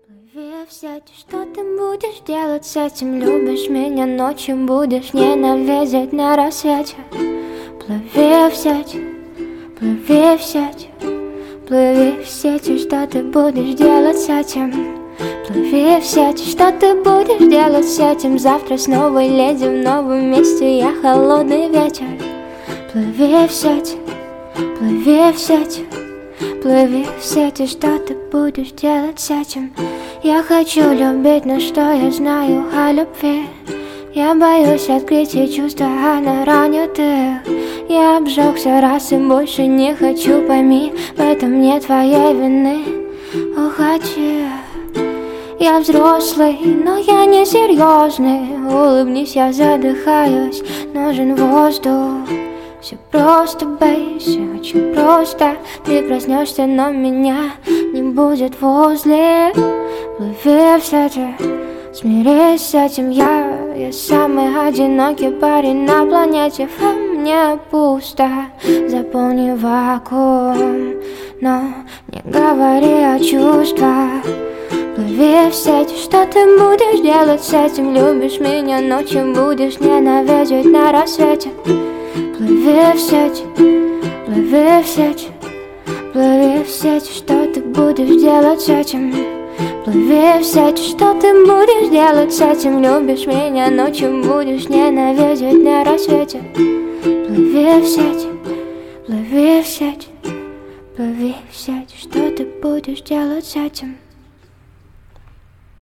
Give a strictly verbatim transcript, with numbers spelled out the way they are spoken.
Плыви в сети, что ты будешь делать с этим? Любишь меня ночью, будешь ненавидеть на рассвете. Плыви в сети, плыви в сети, плыви в сети, что ты будешь делать с этим? Плыви в сети, что ты будешь делать с этим? Завтра с новой леди в новом месте, я холодный ветер. Плыви в сети, плыви в сети, плыви в сети, что ты будешь делать с этим? Я хочу любить, но что я знаю о любви? Я боюсь открытия чувства, она ранит их. Я обжегся раз и больше не хочу, пойми, в этом нет твоей вины. Уходи. Я взрослый, но я не серьезный. Улыбнись, я задыхаюсь, нужен воздух. Все просто, бей, все очень просто. Ты проснешься, но меня не будет возле. Плыви в сети, смирись с этим. Я, я самый одинокий парень на планете. Во мне пусто, заполни вакуум, но не говори о чувствах. Плыви в сети, что ты будешь делать с этим? Любишь меня ночью, будешь ненавидеть на рассвете. Плыви в сети, плыви в сети, плыви в сети, что ты будешь делать с этим? Плыви в сети, что ты будешь делать с этим? Любишь меня ночью, будешь ненавидеть на рассвете. Плыви в сети, плыви в сети, плыви в сети, что ты будешь делать с этим?